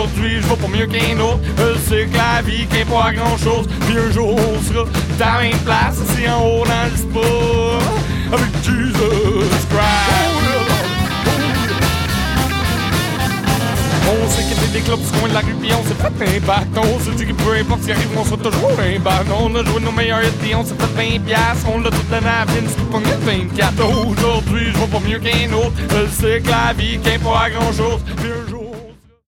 aujourd'hui, je vais pas mieux qu'un autre. Je sais que la vie qu'est pas à grand chose. Puis un jour, on sera dans la même place, ici en haut dans le spa, avec Jesus Christ. On s'est quitté des clubs du coin de la rue pis on s'est fait un bâton. On s'est dit que peu importe ce qui arrive, on sera toujours un bâton. On a joué nos meilleurs hits et on s'est fait 20 piastres. On l'a tout donné à la Vince qui pognait 24. Aujourd'hui, je vais pas mieux qu'un autre. Je sais que la vie qu'est pas à grand chose. Puis un jour